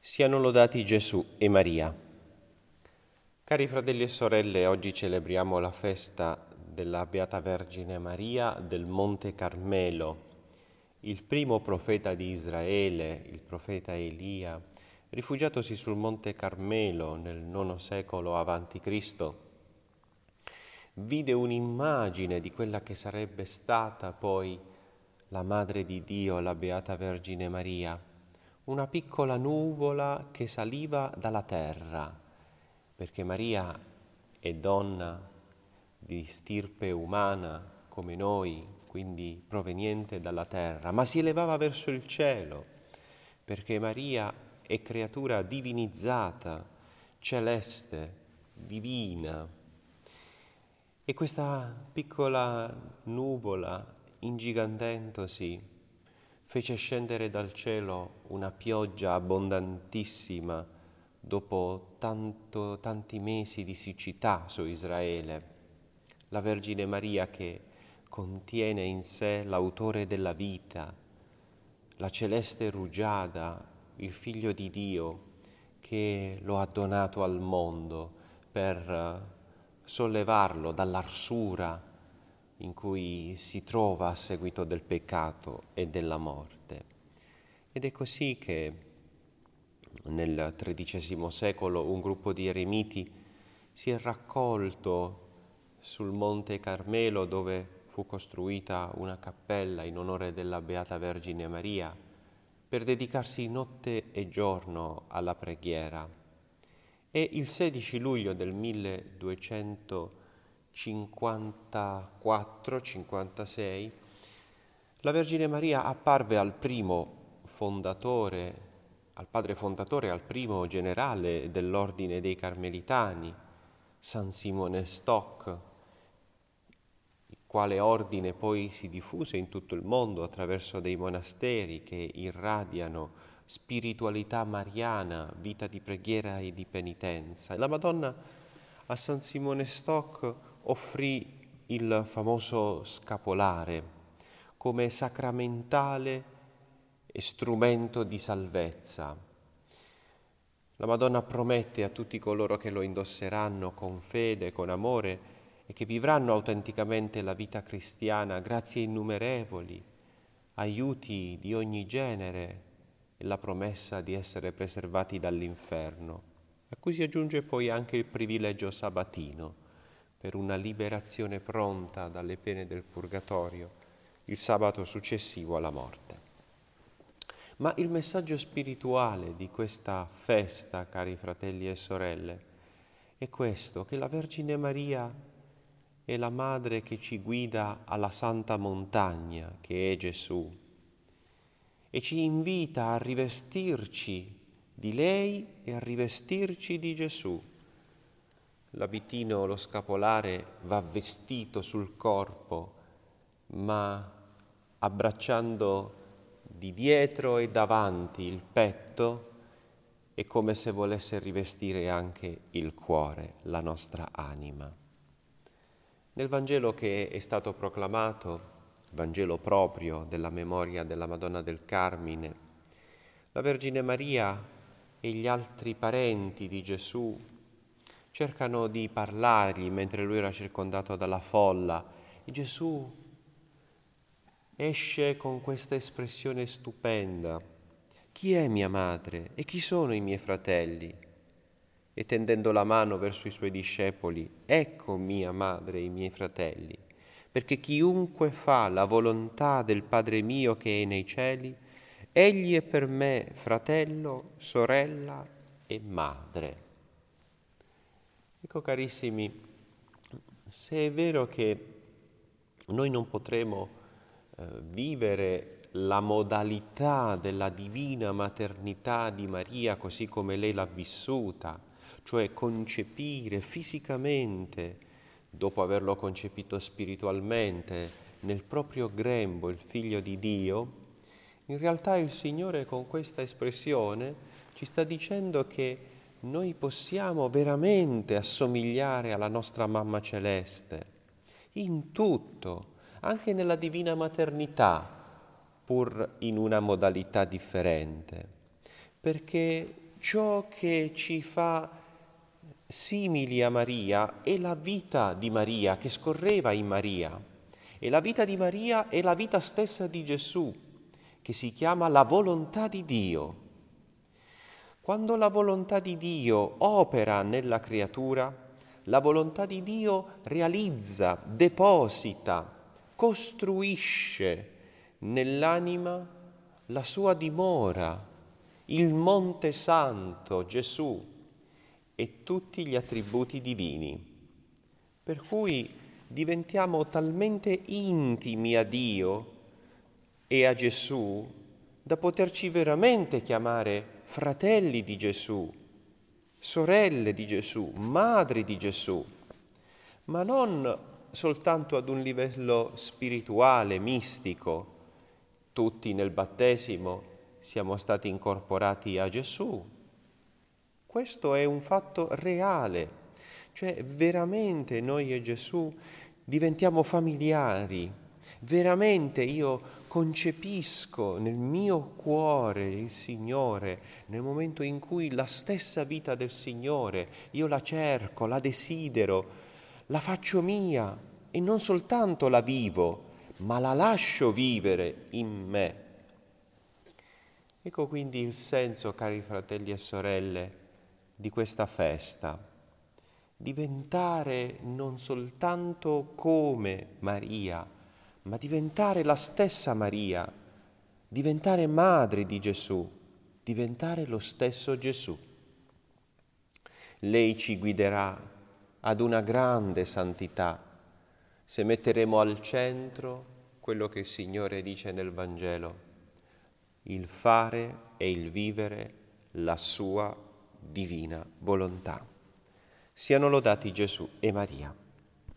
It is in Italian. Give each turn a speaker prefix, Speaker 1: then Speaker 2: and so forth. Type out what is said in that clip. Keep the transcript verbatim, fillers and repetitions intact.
Speaker 1: Siano lodati Gesù e Maria. Cari fratelli e sorelle, oggi celebriamo la festa della Beata Vergine Maria del Monte Carmelo. Il primo profeta di Israele, il profeta Elia, rifugiatosi sul Monte Carmelo nel nono secolo avanti Cristo, vide un'immagine di quella che sarebbe stata poi la Madre di Dio, la Beata Vergine Maria, una piccola nuvola che saliva dalla terra, perché Maria è donna di stirpe umana come noi, quindi proveniente dalla terra, ma si elevava verso il cielo, perché Maria è creatura divinizzata, celeste, divina. E questa piccola nuvola, ingigantendosi, fece scendere dal cielo una pioggia abbondantissima dopo tanto, tanti mesi di siccità su Israele. La Vergine Maria che contiene in sé l'autore della vita, la celeste rugiada, il Figlio di Dio che lo ha donato al mondo per sollevarlo dall'arsura in cui si trova a seguito del peccato e della morte. Ed è così che nel tredicesimo secolo un gruppo di eremiti si è raccolto sul Monte Carmelo, dove fu costruita una cappella in onore della Beata Vergine Maria, per dedicarsi notte e giorno alla preghiera. E il sedici luglio del milleduecentocinquantaquattro cinquantasei la Vergine Maria apparve al primo fondatore, al padre fondatore, al primo generale dell'ordine dei Carmelitani, San Simone Stock, il quale ordine poi si diffuse in tutto il mondo attraverso dei monasteri che irradiano spiritualità mariana, vita di preghiera e di penitenza. E la Madonna a San Simone Stock offrì il famoso scapolare come sacramentale e strumento di salvezza. La Madonna promette a tutti coloro che lo indosseranno con fede, con amore e che vivranno autenticamente la vita cristiana grazie innumerevoli, aiuti di ogni genere e la promessa di essere preservati dall'inferno, a cui si aggiunge poi anche il privilegio sabatino per una liberazione pronta dalle pene del purgatorio il sabato successivo alla morte. Ma il messaggio spirituale di questa festa, cari fratelli e sorelle, è questo, che la Vergine Maria è la madre che ci guida alla santa montagna, che è Gesù, e ci invita a rivestirci di lei e a rivestirci di Gesù. L'abitino, lo scapolare, va vestito sul corpo, ma abbracciando di dietro e davanti il petto è come se volesse rivestire anche il cuore, la nostra anima. Nel Vangelo che è stato proclamato, Vangelo proprio della memoria della Madonna del Carmine, la Vergine Maria e gli altri parenti di Gesù cercano di parlargli mentre lui era circondato dalla folla e Gesù esce con questa espressione stupenda: chi è mia madre e chi sono i miei fratelli? E tendendo la mano verso i suoi discepoli: ecco mia madre e i miei fratelli, perché chiunque fa la volontà del Padre mio che è nei cieli, egli è per me fratello, sorella e madre. Ecco, carissimi, se è vero che noi non potremo eh, vivere la modalità della divina maternità di Maria così come lei l'ha vissuta, cioè concepire fisicamente, dopo averlo concepito spiritualmente, nel proprio grembo il Figlio di Dio, in realtà il Signore con questa espressione ci sta dicendo che noi possiamo veramente assomigliare alla nostra Mamma Celeste, in tutto, anche nella divina maternità, pur in una modalità differente, perché ciò che ci fa simili a Maria è la vita di Maria che scorreva in Maria. E la vita di Maria è la vita stessa di Gesù, che si chiama la volontà di Dio. Quando la volontà di Dio opera nella creatura, la volontà di Dio realizza, deposita, costruisce nell'anima la sua dimora, il Monte Santo, Gesù, e tutti gli attributi divini. Per cui diventiamo talmente intimi a Dio e a Gesù da poterci veramente chiamare fratelli di Gesù, sorelle di Gesù, madri di Gesù, ma non soltanto ad un livello spirituale, mistico. Tutti nel battesimo siamo stati incorporati a Gesù. Questo è un fatto reale, cioè veramente noi e Gesù diventiamo familiari, veramente io concepisco nel mio cuore il Signore, nel momento in cui la stessa vita del Signore, io la cerco, la desidero, la faccio mia e non soltanto la vivo, ma la lascio vivere in me. Ecco quindi il senso, cari fratelli e sorelle, di questa festa. Diventare non soltanto come Maria, ma diventare la stessa Maria, diventare madre di Gesù, diventare lo stesso Gesù. Lei ci guiderà ad una grande santità se metteremo al centro quello che il Signore dice nel Vangelo, il fare e il vivere la sua divina volontà. Siano lodati Gesù e Maria.